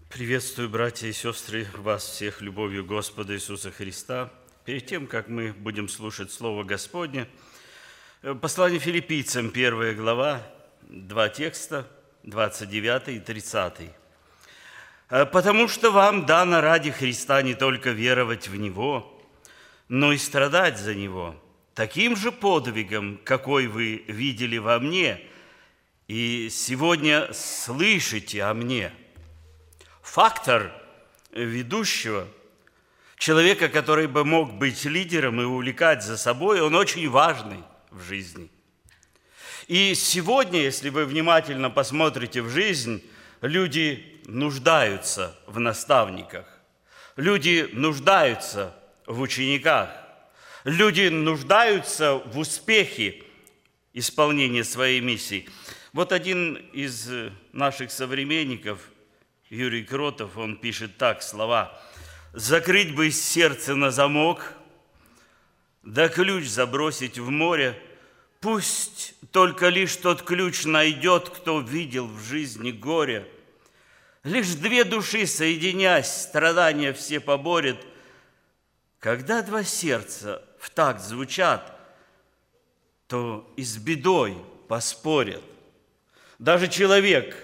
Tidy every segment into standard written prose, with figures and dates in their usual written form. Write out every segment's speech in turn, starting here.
Приветствую, братья и сестры, вас всех любовью Господа Иисуса Христа. Перед тем, как мы будем слушать Слово Господне, послание Филиппийцам, 1 глава, 2 текста, 29 и 30. «Потому что вам дано ради Христа не только веровать в Него, но и страдать за Него, таким же подвигом, какой вы видели во мне, и сегодня слышите о мне». Фактор ведущего, человека, который бы мог быть лидером и увлекать за собой, он очень важный в жизни. И сегодня, если вы внимательно посмотрите в жизнь, люди нуждаются в наставниках, люди нуждаются в учениках, люди нуждаются в успехе исполнения своей миссии. Вот один из наших современников, Юрий Кротов, он пишет так слова: «Закрыть бы сердце на замок, да ключ забросить в море, пусть только лишь тот ключ найдет, кто видел в жизни горе. Лишь две души, соединясь, страдания все поборет. Когда два сердца в такт звучат, то и с бедой поспорят». Даже человек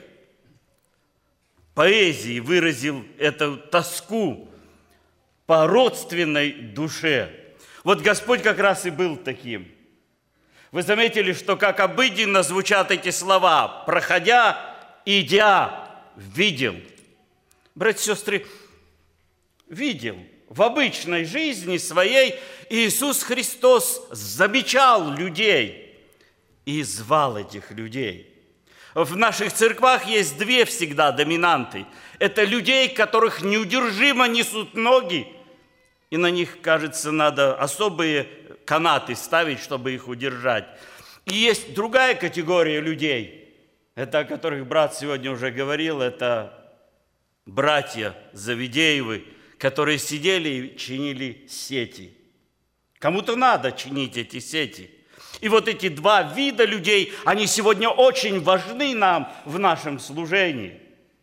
поэзии выразил эту тоску по родственной душе. Вот Господь как раз и был таким. Вы заметили, что как обыденно звучат эти слова: «проходя, идя, видел». Братья и сестры, видел. В обычной жизни своей Иисус Христос замечал людей и звал этих людей. В наших церквах есть две всегда доминанты. Это людей, которых неудержимо несут ноги, и на них, кажется, надо особые канаты ставить, чтобы их удержать. И есть другая категория людей, это о которых брат сегодня уже говорил, это братья Завидеевы, которые сидели и чинили сети. Кому-то надо чинить эти сети. И вот эти два вида людей, они сегодня очень важны нам в нашем служении.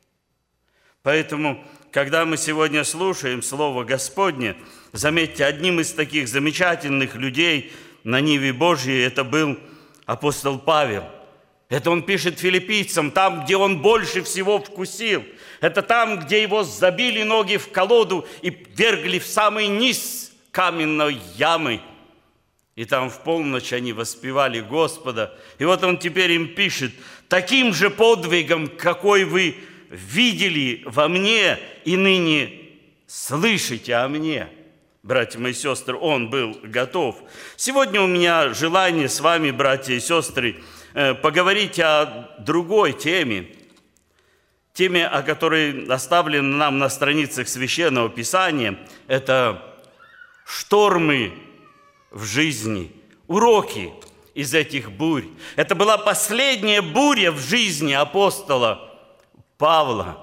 Поэтому, когда мы сегодня слушаем Слово Господне, заметьте, одним из таких замечательных людей на ниве Божьей это был апостол Павел. Это он пишет филиппийцам, там, где он больше всего вкусил. Это там, где его забили ноги в колоду и вергли в самый низ каменной ямы. И там в полночь они воспевали Господа. И вот он теперь им пишет: «Таким же подвигом, какой вы видели во мне и ныне слышите о мне». Братья мои и сестры, он был готов. Сегодня у меня желание с вами, братья и сестры, поговорить о другой теме. Теме, о которой оставлена нам на страницах Священного Писания. Это штормы в жизни, уроки из этих бурь. Это была последняя буря в жизни апостола Павла.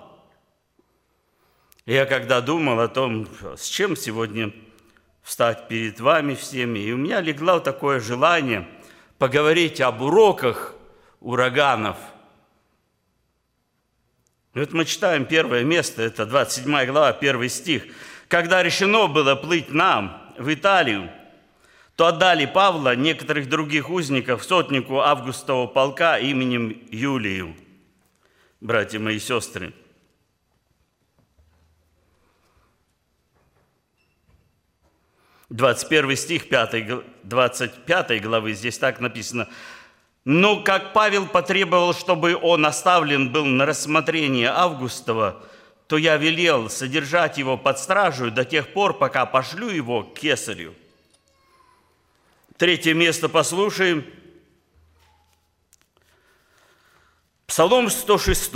Я когда думал о том, с чем сегодня встать перед вами всеми, и у меня легло такое желание поговорить об уроках ураганов. И вот мы читаем первое место, это 27 глава, 1 стих. «Когда решено было плыть нам в Италию, то отдали Павла, некоторых других узников, сотнику Августова полка именем Юлию». Братья мои и сестры, «21 стих 25 главы, здесь так написано: «Но как Павел потребовал, чтобы он оставлен был на рассмотрение Августова, то я велел содержать его под стражей до тех пор, пока пошлю его к кесарю». Третье место послушаем. Псалом 106.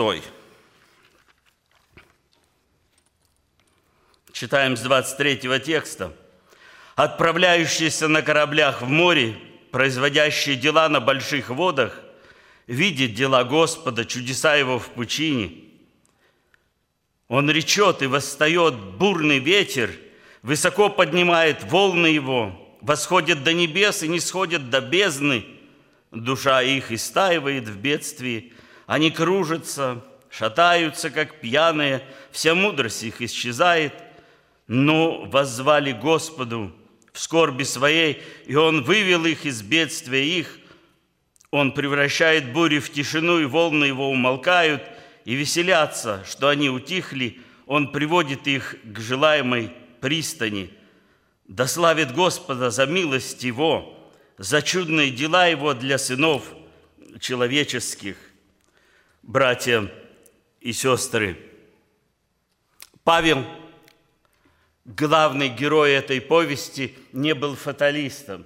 Читаем с 23 текста. «Отправляющийся на кораблях в море, производящий дела на больших водах, видит дела Господа, чудеса Его в пучине. Он речет, и восстает бурный ветер, высоко поднимает волны Его, восходят до небес и не сходят до бездны. Душа их истаивает в бедствии, они кружатся, шатаются, как пьяные, вся мудрость их исчезает. Но воззвали Господу в скорби своей, и Он вывел их из бедствия их. Он превращает бури в тишину, и волны его умолкают, и веселятся, что они утихли. Он приводит их к желаемой пристани. Да славит Господа за милость Его, за чудные дела Его для сынов человеческих. Братья и сестры, Павел, главный герой этой повести, не был фаталистом.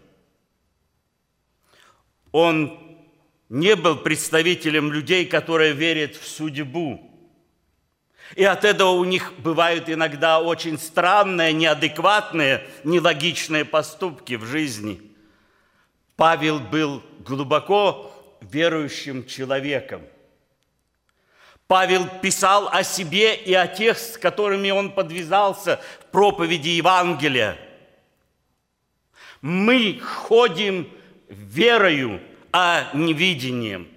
Он не был представителем людей, которые верят в судьбу. И от этого у них бывают иногда очень странные, неадекватные, нелогичные поступки в жизни. Павел был глубоко верующим человеком. Павел писал о себе и о тех, с которыми он подвязался в проповеди Евангелия. Мы ходим верою, а не видением.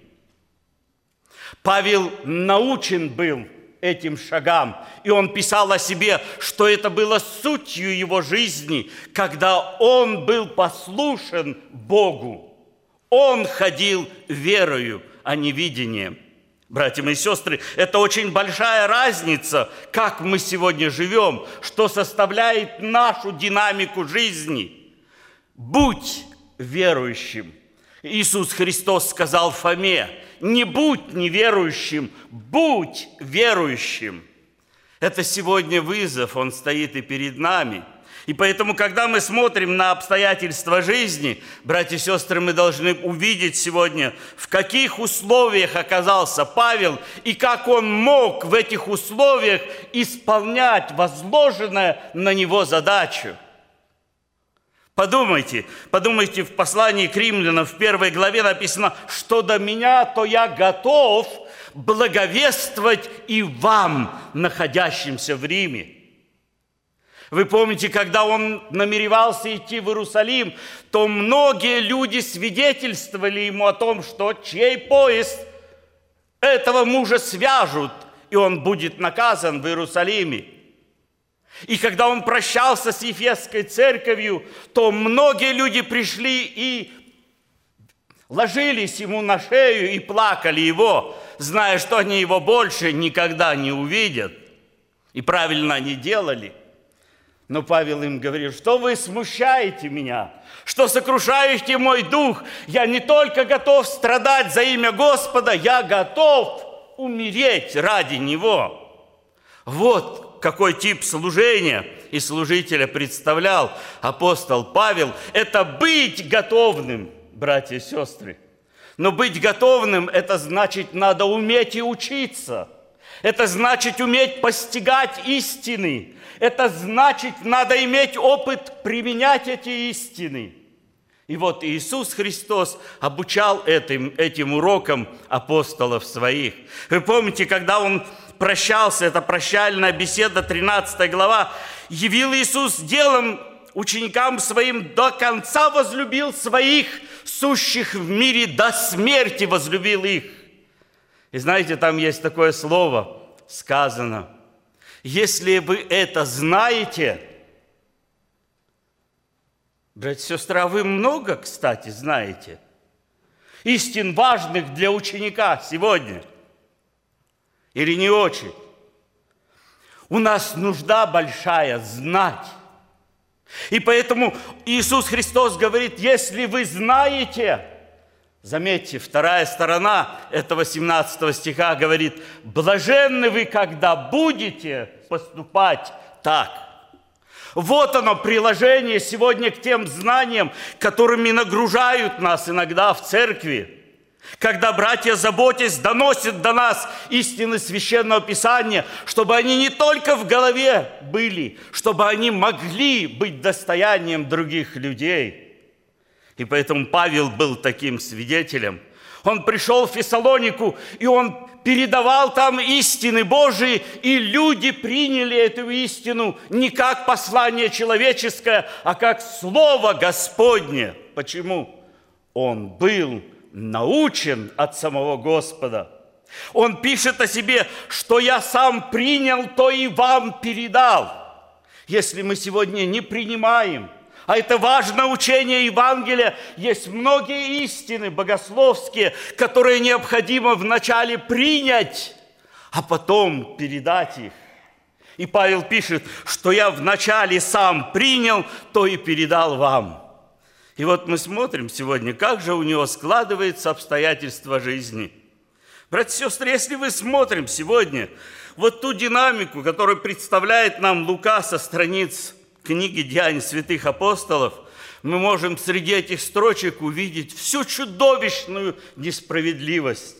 Павел научен был этим шагам, и он писал о себе, что это было сутью его жизни, когда он был послушен Богу. Он ходил верою, а не видением. Братья и сестры, это очень большая разница, как мы сегодня живем, что составляет нашу динамику жизни. Будь верующим. Иисус Христос сказал Фоме: не будь неверующим, будь верующим. Это сегодня вызов, он стоит и перед нами. И поэтому, когда мы смотрим на обстоятельства жизни, братья и сестры, мы должны увидеть сегодня, в каких условиях оказался Павел и как он мог в этих условиях исполнять возложенную на него задачу. Подумайте, в послании к Римлянам в 1 главе написано, что до меня, то я готов благовествовать и вам, находящимся в Риме. Вы помните, когда он намеревался идти в Иерусалим, то многие люди свидетельствовали ему о том, что чей поезд этого мужа свяжут, и он будет наказан в Иерусалиме. И когда он прощался с Ефесской церковью, то многие люди пришли и ложились ему на шею и плакали его, зная, что они его больше никогда не увидят. И правильно они делали. Но Павел им говорил: что вы смущаете меня, что сокрушаете мой дух. Я не только готов страдать за имя Господа, я готов умереть ради Него. Вот какой тип служения и служителя представлял апостол Павел. Это быть готовным, братья и сестры. Но быть готовным – это значит, надо уметь и учиться. Это значит уметь постигать истины. Это значит, надо иметь опыт применять эти истины. И вот Иисус Христос обучал этим урокам апостолов своих. Вы помните, когда Он прощался, это прощальная беседа, 13 глава, явил Иисус делом ученикам своим: до конца возлюбил своих, сущих в мире, до смерти возлюбил их. И знаете, там есть такое слово, сказано: если вы это знаете, братья и сестры, вы много, кстати, знаете истин важных для ученика сегодня, или не очень? У нас нужда большая знать. И поэтому Иисус Христос говорит: если вы знаете, заметьте, вторая сторона этого 17 стиха говорит: блаженны вы, когда будете поступать так. Вот оно, приложение сегодня к тем знаниям, которыми нагружают нас иногда в церкви. Когда братья, заботясь, доносят до нас истины Священного Писания, чтобы они не только в голове были, чтобы они могли быть достоянием других людей. И поэтому Павел был таким свидетелем. Он пришел в Фессалонику, и он передавал там истины Божии, и люди приняли эту истину не как послание человеческое, а как Слово Господне. Почему? Он был научен от самого Господа. Он пишет о себе, что я сам принял, то и вам передал. Если мы сегодня не принимаем, а это важное учение Евангелия, есть многие истины богословские, которые необходимо вначале принять, а потом передать их. И Павел пишет, что я вначале сам принял, то и передал вам. И вот мы смотрим сегодня, как же у него складываются обстоятельства жизни. Братья и сестры, если мы смотрим сегодня вот ту динамику, которую представляет нам Лука со страниц книги «Деяний святых апостолов», мы можем среди этих строчек увидеть всю чудовищную несправедливость.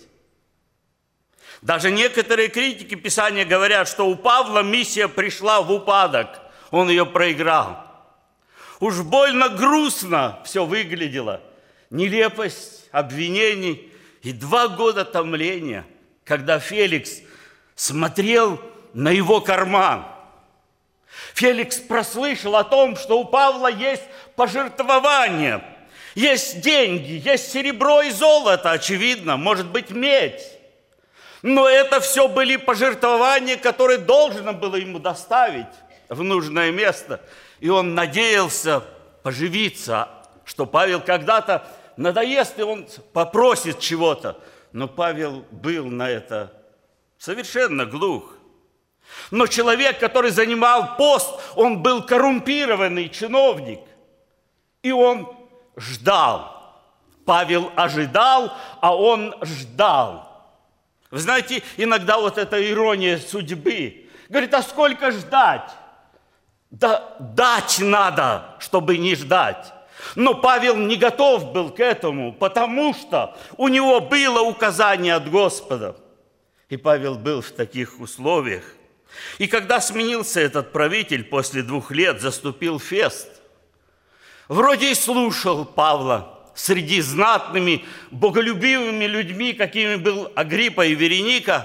Даже некоторые критики Писания говорят, что у Павла миссия пришла в упадок, он ее проиграл. Уж больно грустно все выглядело. Нелепость обвинений и 2 года томления, когда Феликс смотрел на его карман. Феликс прослышал о том, что у Павла есть пожертвования, есть деньги, есть серебро и золото, очевидно, может быть, медь. Но это все были пожертвования, которые должно было ему доставить в нужное место. И он надеялся поживиться, что Павел когда-то надоест, и он попросит чего-то. Но Павел был на это совершенно глух. Но человек, который занимал пост, он был коррумпированный чиновник. И он ждал. Павел ожидал, а он ждал. Вы знаете, иногда вот эта ирония судьбы. Говорит, а сколько ждать? Да дать надо, чтобы не ждать. Но Павел не готов был к этому, потому что у него было указание от Господа. И Павел был в таких условиях. И когда сменился этот правитель, после 2 лет заступил Фест. Вроде и слушал Павла среди знатными, боголюбивыми людьми, какими был Агриппа и Вереника.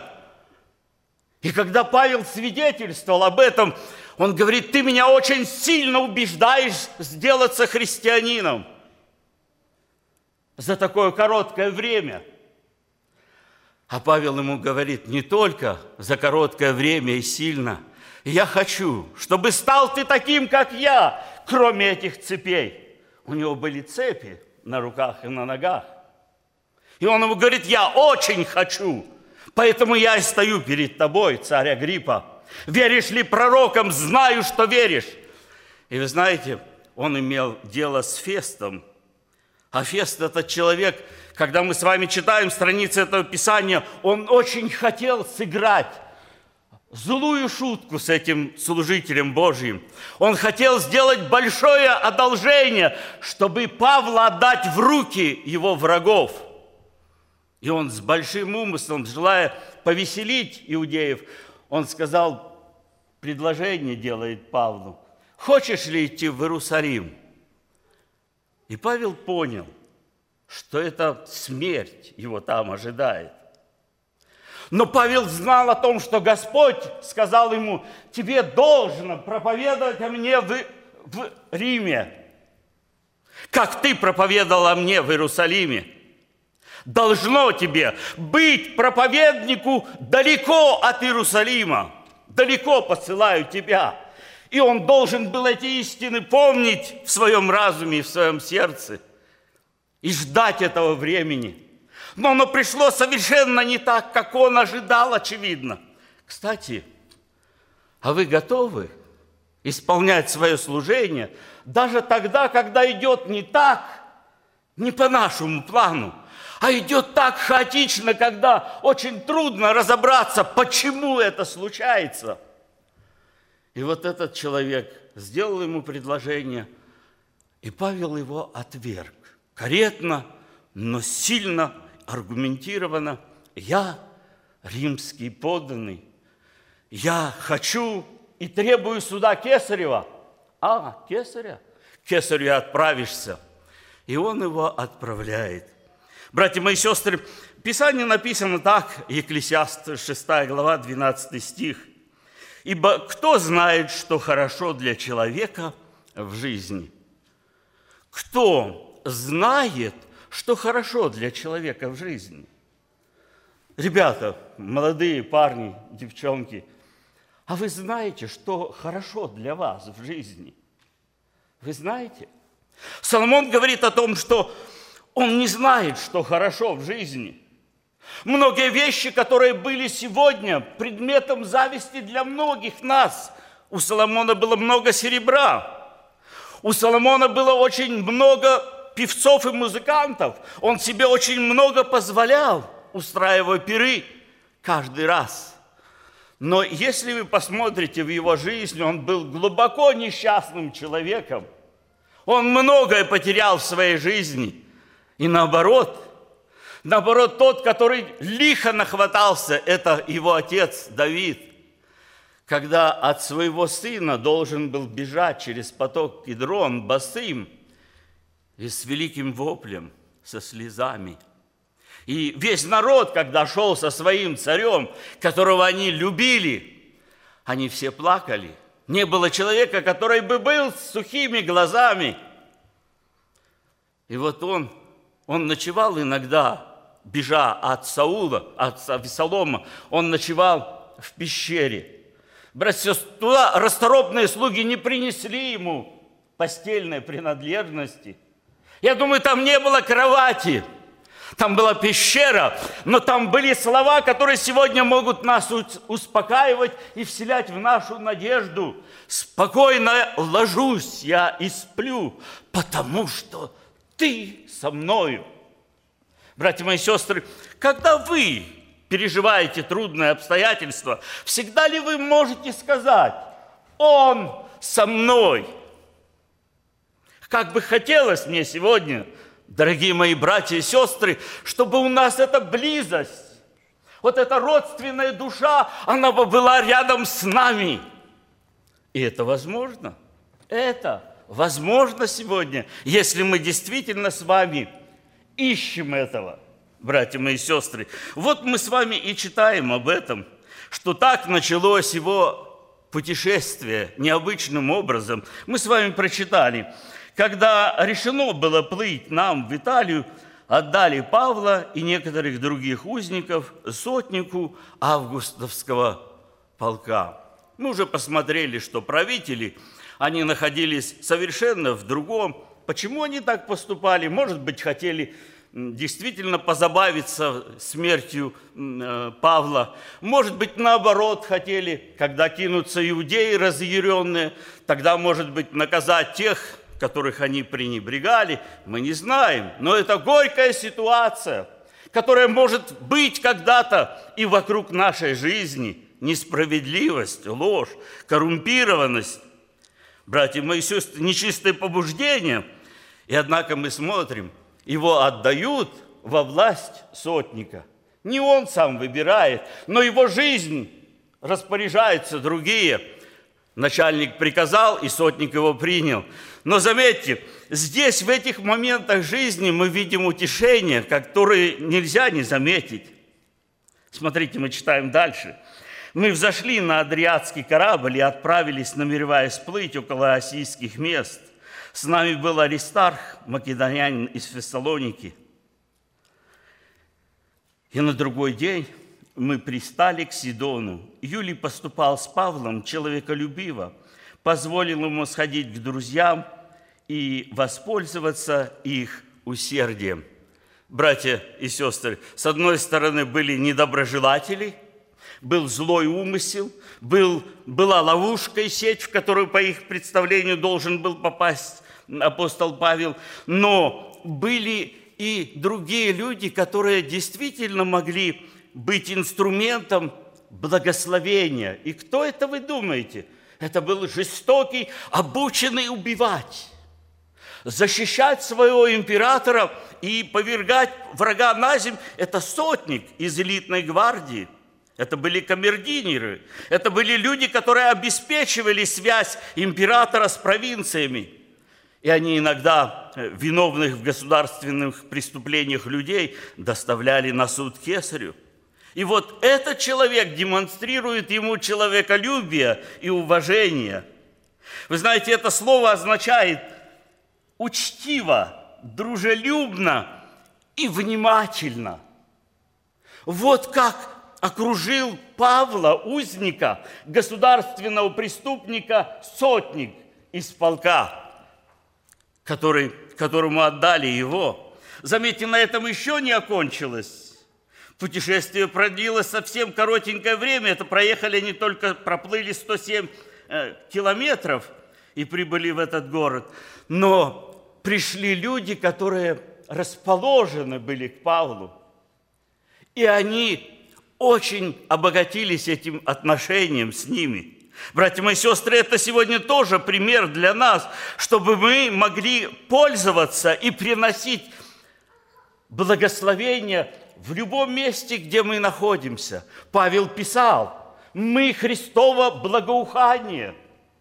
И когда Павел свидетельствовал об этом, он говорит, ты меня очень сильно убеждаешь сделаться христианином за такое короткое время. А Павел ему говорит, не только за короткое время и сильно. Я хочу, чтобы стал ты таким, как я, кроме этих цепей. У него были цепи на руках и на ногах. И он ему говорит, я очень хочу, поэтому я и стою перед тобой, царь Агриппа. Веришь ли пророкам? Знаю, что веришь. И вы знаете, он имел дело с Фестом. А Фест – это человек, когда мы с вами читаем страницы этого Писания, он очень хотел сыграть злую шутку с этим служителем Божьим. Он хотел сделать большое одолжение, чтобы Павла отдать в руки его врагов. И он с большим умыслом, желая повеселить иудеев, он сказал, предложение делает Павлу. Хочешь ли идти в Иерусалим? И Павел понял, что это смерть его там ожидает. Но Павел знал о том, что Господь сказал ему, тебе должно проповедовать о мне в Риме, как ты проповедовал о мне в Иерусалиме. Должно тебе быть проповеднику далеко от Иерусалима, далеко посылаю тебя. И он должен был эти истины помнить в своем разуме и в своем сердце и ждать этого времени. Но оно пришло совершенно не так, как он ожидал, очевидно. Кстати, а вы готовы исполнять свое служение даже тогда, когда идет не так, не по нашему плану, а идет так хаотично, когда очень трудно разобраться, почему это случается? И вот этот человек сделал ему предложение, и Павел его отверг. Корректно, но сильно аргументированно. Я римский подданный. Я хочу и требую суда Кесарева. А, Кесаря? К Кесарю отправишься. И он его отправляет. Братья мои сестры, в Писании написано так, Екклесиаст 6 глава, 12 стих. «Ибо кто знает, что хорошо для человека в жизни?» Кто знает, что хорошо для человека в жизни? Ребята, молодые парни, девчонки, а вы знаете, что хорошо для вас в жизни? Вы знаете? Соломон говорит о том, что он не знает, что хорошо в жизни. Многие вещи, которые были сегодня предметом зависти для многих нас. У Соломона было много серебра. У Соломона было очень много певцов и музыкантов. Он себе очень много позволял, устраивая пиры каждый раз. Но если вы посмотрите в его жизнь, он был глубоко несчастным человеком. Он многое потерял в своей жизни. И наоборот, тот, который лихо нахватался, это его отец Давид, когда от своего сына должен был бежать через поток Кидрон босым и с великим воплем, со слезами. И весь народ, когда шел со своим царем, которого они любили, они все плакали. Не было человека, который бы был с сухими глазами. И вот он ночевал иногда, бежа от Саула, от Авесолома, он ночевал в пещере. Братья, туда расторопные слуги не принесли ему постельной принадлежности. Я думаю, там не было кровати, там была пещера, но там были слова, которые сегодня могут нас успокаивать и вселять в нашу надежду. «Спокойно ложусь я и сплю, потому что ты со мною». Братья мои сестры, когда вы переживаете трудные обстоятельства, всегда ли вы можете сказать: «Он со мной»? Как бы хотелось мне сегодня, дорогие мои братья и сестры, чтобы у нас эта близость, вот эта родственная душа, она бы была рядом с нами. И это возможно. Это возможно сегодня, если мы действительно с вами ищем этого, братья мои сестры. Вот мы с вами и читаем об этом, что так началось его путешествие необычным образом. Мы с вами прочитали, когда решено было плыть нам в Италию, отдали Павла и некоторых других узников сотнику августовского полка. Мы уже посмотрели, что правители, они находились совершенно в другом. Почему они так поступали? Может быть, хотели действительно позабавиться смертью Павла. Может быть, наоборот, хотели, когда кинутся иудеи разъяренные, тогда, может быть, наказать тех, которых они пренебрегали. Мы не знаем, но это горькая ситуация, которая может быть когда-то и вокруг нашей жизни. Несправедливость, ложь, коррумпированность. Братья мои сестры, нечистые побуждения. И однако мы смотрим, его отдают во власть сотника. Не он сам выбирает, но его жизнь распоряжаются другие. Начальник приказал, и сотник его принял. Но заметьте, здесь, в этих моментах жизни, мы видим утешение, которое нельзя не заметить. Смотрите, мы читаем дальше. «Мы взошли на Адриатский корабль и отправились, намереваясь плыть около Осийских мест. С нами был Аристарх, македонянин из Фессалоники. И на другой день мы пристали к Сидону. Юлий поступал с Павлом человеколюбиво, позволил ему сходить к друзьям и воспользоваться их усердием». Братья и сестры, с одной стороны были недоброжелатели, был злой умысел, была ловушка и сеть, в которую, по их представлению, должен был попасть апостол Павел. Но были и другие люди, которые действительно могли быть инструментом благословения. И кто это, вы думаете? Это был жестокий, обученный убивать, защищать своего императора и повергать врага на землю. Это сотник из элитной гвардии. Это были камердинеры, это были люди, которые обеспечивали связь императора с провинциями. И они иногда виновных в государственных преступлениях людей доставляли на суд кесарю. И вот этот человек демонстрирует ему человеколюбие и уважение. Вы знаете, это слово означает учтиво, дружелюбно и внимательно. Вот как окружил Павла, узника, государственного преступника, сотник из полка, которому отдали его. Заметьте, на этом еще не окончилось. Путешествие продлилось совсем коротенькое время. Это проехали они только, проплыли 107 километров и прибыли в этот город. Но пришли люди, которые расположены были к Павлу. И они очень обогатились этим отношением с ними. Братья мои сестры, это сегодня тоже пример для нас, чтобы мы могли пользоваться и приносить благословение в любом месте, где мы находимся. Павел писал: мы Христово благоухание.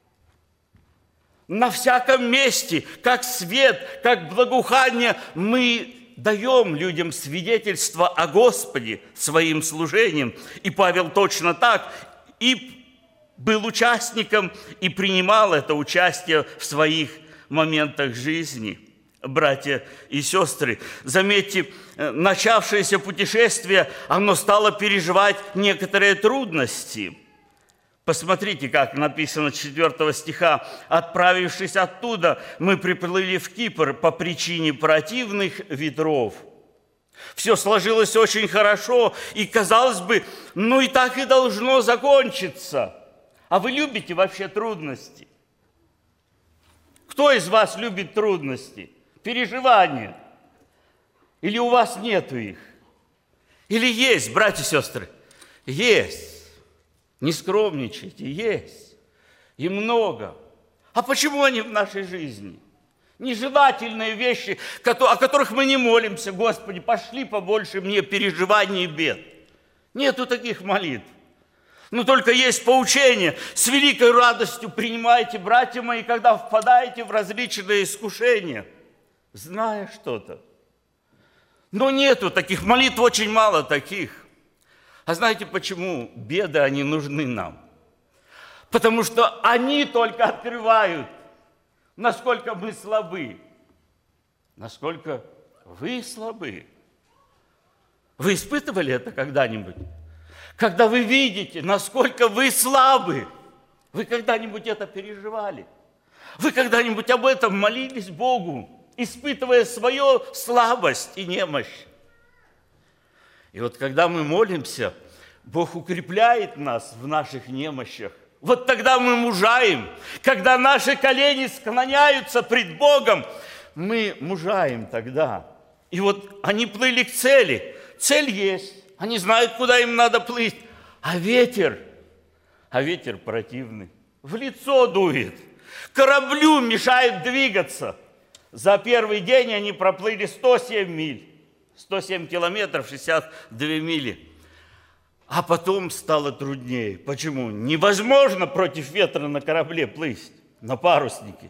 На всяком месте, как свет, как благоухание, мы даем людям свидетельство о Господе своим служением. И Павел точно так и был участником, и принимал это участие в своих моментах жизни. Братья и сестры, заметьте, начавшееся путешествие, оно стало переживать некоторые трудности. Посмотрите, как написано 4 стиха. «Отправившись оттуда, мы приплыли в Кипр по причине противных ветров». Все сложилось очень хорошо, и, казалось бы, ну и так и должно закончиться. А вы любите вообще трудности? Кто из вас любит трудности, переживания? Или у вас нету их? Или есть, братья и сестры? Есть. Не скромничайте, есть. И много. А почему они в нашей жизни? Нежелательные вещи, о которых мы не молимся. Господи, пошли побольше мне переживаний и бед. Нету таких молитв. Но только есть поучение. С великой радостью принимайте, братья мои, когда впадаете в различные искушения, зная что-то. Но нету таких молитв, очень мало таких. А знаете, почему беды, они нужны нам? Потому что они только открывают, насколько мы слабы. Насколько вы слабы. Вы испытывали это когда-нибудь? Когда вы видите, насколько вы слабы. Вы когда-нибудь это переживали? Вы когда-нибудь об этом молились Богу, испытывая свою слабость и немощь? И вот когда мы молимся, Бог укрепляет нас в наших немощах. Вот тогда мы мужаем. Когда наши колени склоняются пред Богом, мы мужаем тогда. И вот они плыли к цели. Цель есть. Они знают, куда им надо плыть. А ветер противный. В лицо дует. Кораблю мешает двигаться. За первый день они проплыли 107 миль. 107 километров, 62 мили. А потом стало труднее. Почему? Невозможно против ветра на корабле плыть, на паруснике.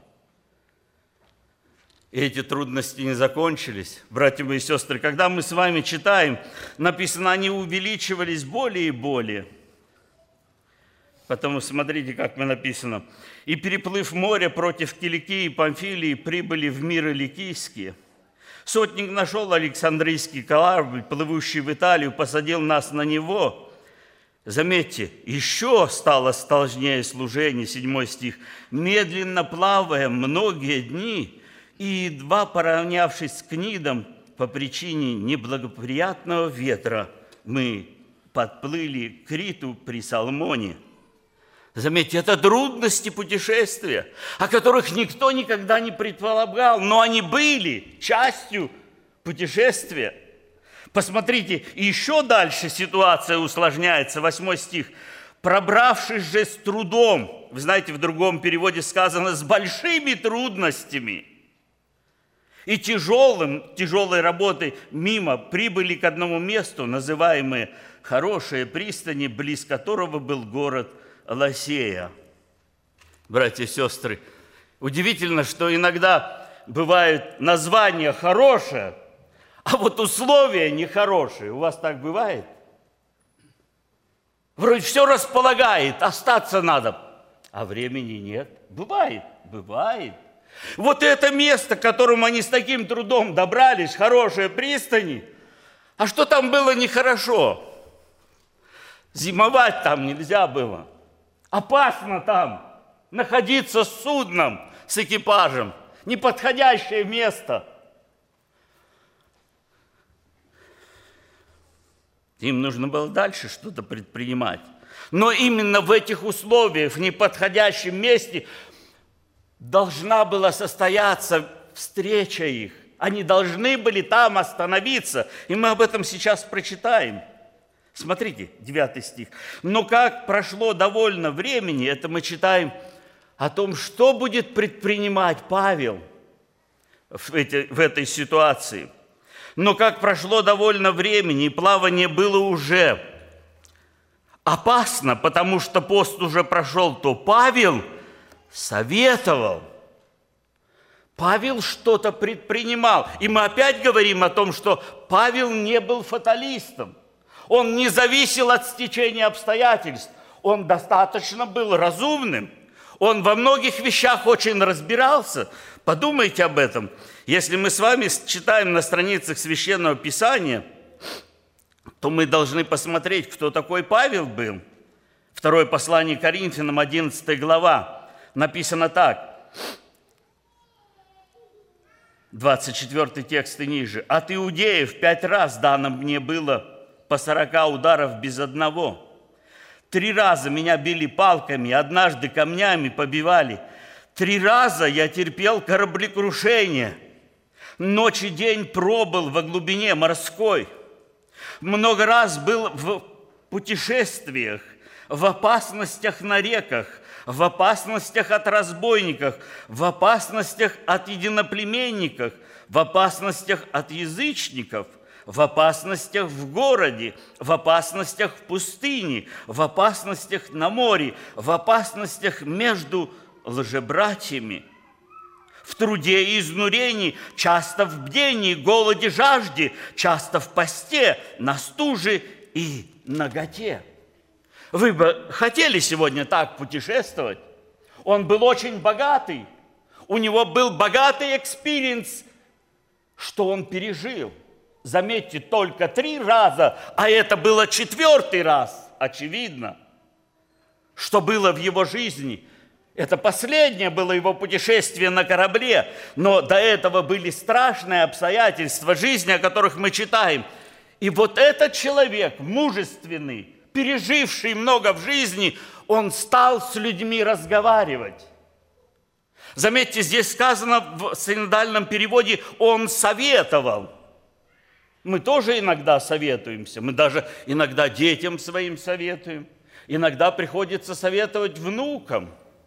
И эти трудности не закончились. Братья мои сестры, когда мы с вами читаем, написано, они увеличивались более и более. Потому смотрите, как мы написано. «И, переплыв море против Киликии и Памфилии, прибыли в миры Ликийские. Сотник нашел Александрийский корабль, плывущий в Италию, посадил нас на него». Заметьте, еще стало сложнее служение, 7 стих. «Медленно плавая многие дни, и едва поравнявшись с Книдом по причине неблагоприятного ветра, мы подплыли к Криту при Салмоне». Заметьте, это трудности путешествия, о которых никто никогда не предполагал, но они были частью путешествия. Посмотрите, еще дальше ситуация усложняется, 8 стих. «Пробравшись же с трудом», вы знаете, в другом переводе сказано, «с большими трудностями и тяжелой работой мимо прибыли к одному месту, называемое Хорошие пристани, близ которого был город Лосея». Братья и сестры, удивительно, что иногда бывает название хорошее, а вот условия нехорошие. У вас так бывает? Вроде все располагает, остаться надо, а времени нет. Бывает. Вот это место, к которому они с таким трудом добрались, хорошие пристани, А что там было нехорошо? Зимовать там нельзя было. Опасно там находиться с судном, с экипажем. Неподходящее место. Им нужно было дальше что-то предпринимать. Но именно в этих условиях, в неподходящем месте, должна была состояться встреча их. Они должны были там остановиться. И мы об этом сейчас прочитаем. Смотрите, 9 стих. «Но как прошло довольно времени», это мы читаем о том, что будет предпринимать Павел в этой ситуации. «Но как прошло довольно времени, и плавание было уже опасно, потому что пост уже прошел, то Павел советовал». Павел что-то предпринимал. И мы опять говорим о том, что Павел не был фаталистом. Он не зависел от стечения обстоятельств. Он достаточно был разумным. Он во многих вещах очень разбирался. Подумайте об этом. Если мы с вами читаем на страницах Священного Писания, то мы должны посмотреть, кто такой Павел был. Второе послание Коринфянам, 11 глава. Написано так. 24 текст и ниже. «От иудеев 5 раз дано мне было по 40 ударов без одного. 3 раза меня били палками, однажды камнями побивали. 3 раза я терпел кораблекрушение. Ночь и день пробыл во глубине морской. Много раз был в путешествиях, в опасностях на реках, в опасностях от разбойников, в опасностях от единоплеменников, в опасностях от язычников, в опасностях в городе, в опасностях в пустыне, в опасностях на море, в опасностях между лжебратьями, в труде и изнурении, часто в бдении, голоде, жажде, часто в посте, на стуже и наготе». Вы бы хотели сегодня так путешествовать? Он был очень богатый. У него был богатый экспириенс, что он пережил. Заметьте, только 3 раза, а это было 4-й раз, очевидно, что было в его жизни. Это последнее было его путешествие на корабле, но до этого были страшные обстоятельства жизни, о которых мы читаем. И вот этот человек, мужественный, переживший много в жизни, он стал с людьми разговаривать. Заметьте, здесь сказано в синодальном переводе «он советовал». Мы тоже иногда советуемся, мы даже иногда детям своим советуем, иногда приходится советовать внукам.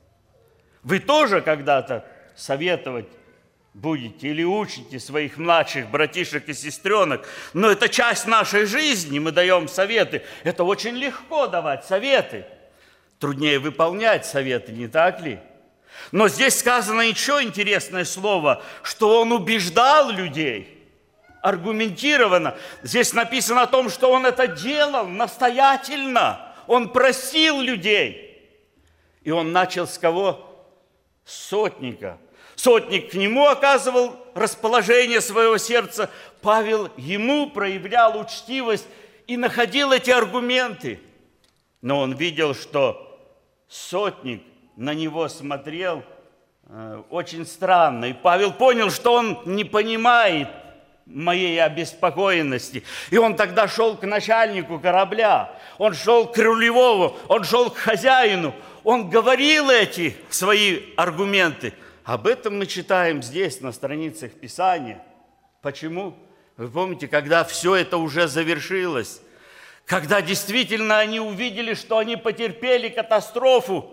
Вы тоже когда-то советовать будете или учите своих младших братишек и сестренок, но это часть нашей жизни, мы даем советы. Это очень легко давать советы, труднее выполнять советы, не так ли? Но здесь сказано еще интересное слово, что он убеждал людей, аргументированно. Здесь написано о том, что он это делал настоятельно, он просил людей. И он начал с кого? С сотника. Сотник к нему оказывал расположение своего сердца. Павел ему проявлял учтивость и находил эти аргументы. Но он видел, что сотник на него смотрел очень странно. И Павел понял, что он не понимает моей обеспокоенности. И он тогда шел к начальнику корабля, он шел к рулевому, он шел к хозяину. Он говорил эти свои аргументы. Об этом мы читаем здесь, на страницах Писания. Почему? Вы помните, когда все это уже завершилось, когда действительно они увидели, что они потерпели катастрофу,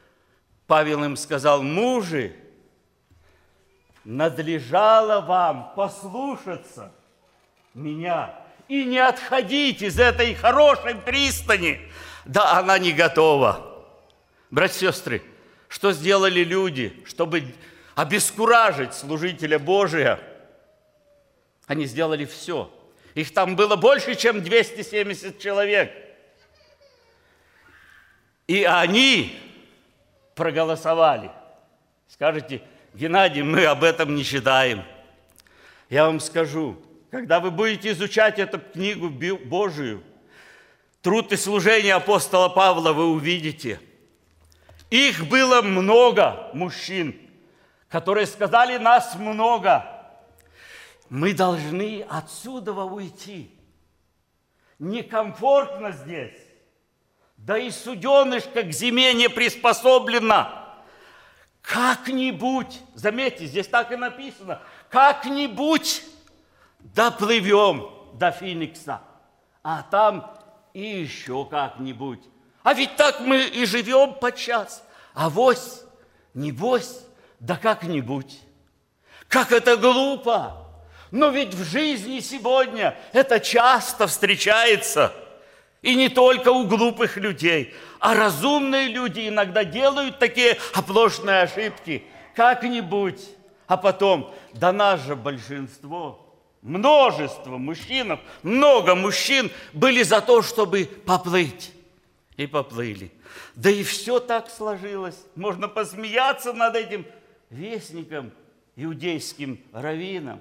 Павел им сказал: мужи, надлежало вам послушаться меня и не отходить из этой хорошей пристани. Да, она не готова. Братья и сестры, что сделали люди, чтобы обескуражить служителя Божия? Они сделали все. Их там было больше, чем 270 человек. И они проголосовали. Скажете: Геннадий, мы об этом не читаем. Я вам скажу, когда вы будете изучать эту книгу Божию, труд и служение апостола Павла, вы увидите. Их было много, мужчин, которые сказали: нас много. Мы должны отсюда уйти. Некомфортно здесь. Да и суденышко к зиме не приспособлено. Как-нибудь, заметьте, здесь так и написано, как-нибудь доплывем до Финикса, а там и еще как-нибудь. А ведь так мы и живем подчас. Авось, небось, да как-нибудь. Как это глупо! Но ведь в жизни сегодня это часто встречается. И не только у глупых людей, а разумные люди иногда делают такие оплошные ошибки. Как-нибудь. А потом, да нас же большинство, множество мужчин, много мужчин были за то, чтобы поплыть. И поплыли. Да и все так сложилось. Можно посмеяться над этим вестником, иудейским раввином.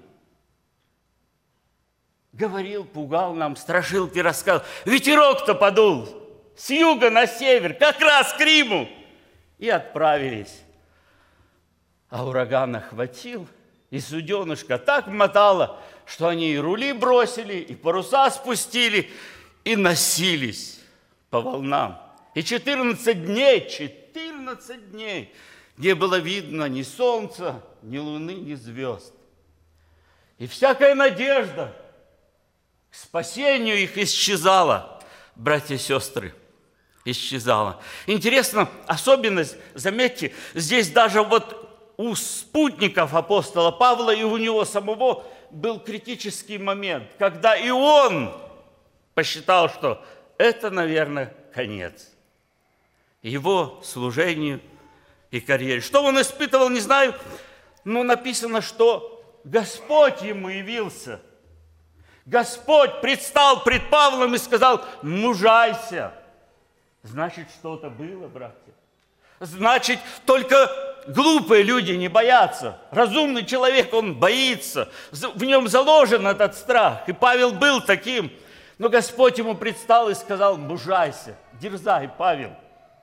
Говорил, пугал нам, страшилки рассказывал. Ветерок-то подул с юга на север, как раз к Риму. И отправились. А ураган охватил, и суденышко так мотало, что они и рули бросили, и паруса спустили, и носились по волнам. И 14 дней не было видно ни солнца, ни луны, ни звезд. И всякая надежда к спасению их исчезала, братья и сестры, исчезала. Интересно, особенность, заметьте, здесь даже вот у спутников апостола Павла и у него самого был критический момент, когда и он посчитал, что это, наверное, конец его служению и карьере. Что он испытывал, не знаю, но написано, что Господь ему явился. Господь предстал пред Павлом и сказал: мужайся. Значит, что-то было, братья. Значит, только глупые люди не боятся. Разумный человек, он боится. В нем заложен этот страх. И Павел был таким. Но Господь ему предстал и сказал: мужайся, дерзай, Павел.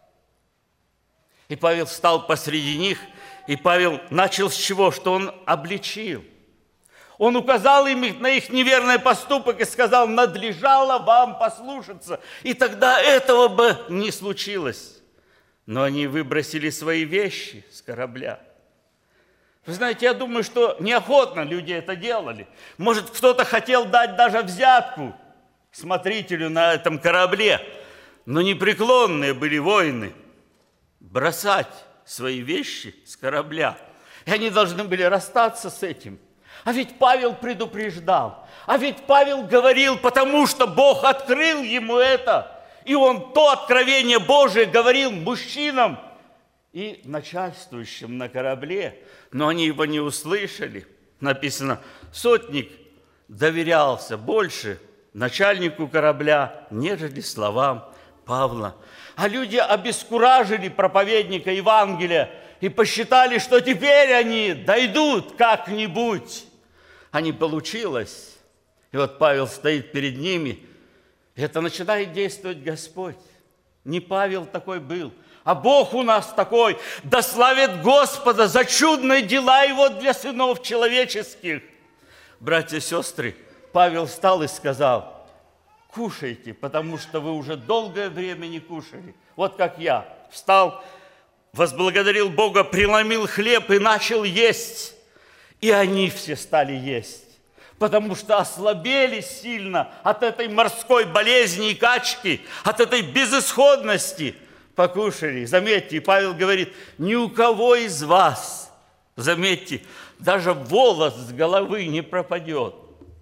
И Павел встал посреди них, и Павел начал с чего? Что он обличил. Он указал им на их неверный поступок и сказал: надлежало вам послушаться. И тогда этого бы не случилось. Но они выбросили свои вещи с корабля. Вы знаете, я думаю, что неохотно люди это делали. Может, кто-то хотел дать даже взятку смотрителю на этом корабле. Но непреклонные были воины бросать свои вещи с корабля. И они должны были расстаться с этим. А ведь Павел предупреждал. А ведь Павел говорил, потому что Бог открыл ему это. И он то откровение Божие говорил мужчинам и начальствующим на корабле. Но они его не услышали. Написано, сотник доверялся больше начальнику корабля, нежели словам Павла. А люди обескуражили проповедника Евангелия и посчитали, что теперь они дойдут как-нибудь. А не получилось. И вот Павел стоит перед ними. И это начинает действовать Господь. Не Павел такой был, а Бог у нас такой. Да славит Господа за чудные дела Его для сынов человеческих. Братья и сестры, Павел встал и сказал: кушайте, потому что вы уже долгое время не кушали. Вот как я встал, возблагодарил Бога, преломил хлеб и начал есть. И они все стали есть, потому что ослабели сильно от этой морской болезни и качки, от этой безысходности. Покушали. Заметьте, Павел говорит, ни у кого из вас, заметьте, даже волос с головы не пропадет.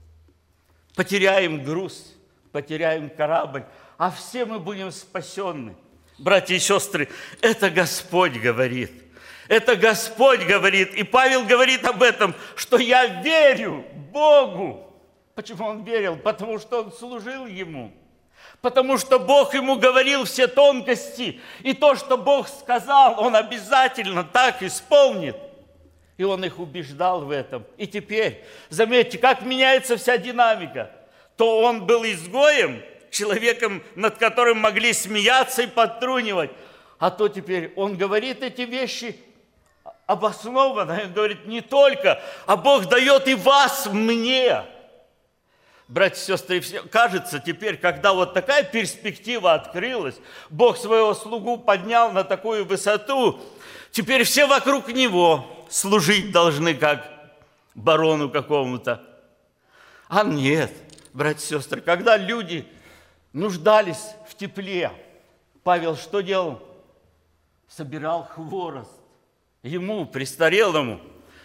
Потеряем груз, потеряем корабль, а все мы будем спасенны. Братья и сестры, это Господь говорит. Это Господь говорит. И Павел говорит об этом, что я верю Богу. Почему он верил? Потому что он служил Ему. Потому что Бог ему говорил все тонкости. И то, что Бог сказал, он обязательно так исполнит. И он их убеждал в этом. И теперь, заметьте, как меняется вся динамика. То он был изгоем, человеком, над которым могли смеяться и подтрунивать. А то теперь он говорит эти вещи обоснованно. Он говорит не только, а Бог дает и вас мне. Братья и сестры, кажется теперь, когда вот такая перспектива открылась, Бог своего слугу поднял на такую высоту, теперь все вокруг него служить должны, как барону какому-то. А нет, братья и сестры, когда люди нуждались в тепле, Павел что делал? Собирал хворост. Ему, престарелому,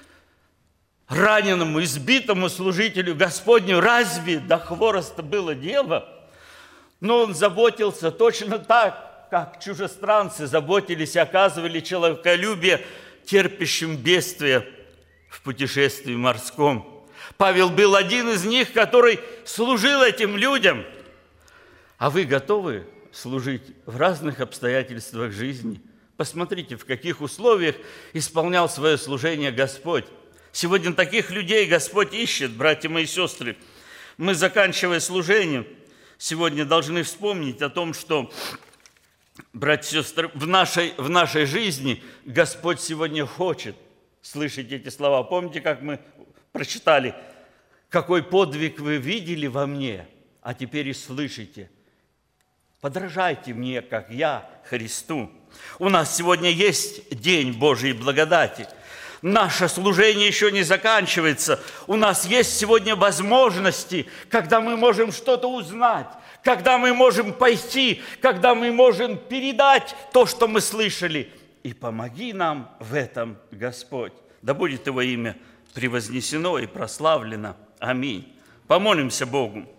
раненому, избитому служителю Господню, разве до хвороста было дело? Но он заботился точно так, как чужестранцы заботились и оказывали человеколюбие терпящим бедствия в путешествии морском. Павел был один из них, который служил этим людям. А вы готовы служить в разных обстоятельствах жизни? Посмотрите, в каких условиях исполнял свое служение Господь. Сегодня таких людей Господь ищет, братья мои и сестры. Мы, заканчивая служение, сегодня должны вспомнить о том, что, братья и сестры, в нашей жизни Господь сегодня хочет слышать эти слова. Помните, как мы прочитали, какой подвиг вы видели во мне, а теперь и слышите. Подражайте мне, как я Христу. У нас сегодня есть день Божьей благодати. Наше служение еще не заканчивается. У нас есть сегодня возможности, когда мы можем что-то узнать, когда мы можем пойти, когда мы можем передать то, что мы слышали. И помоги нам в этом, Господь. Да будет Его имя превознесено и прославлено. Аминь. Помолимся Богу.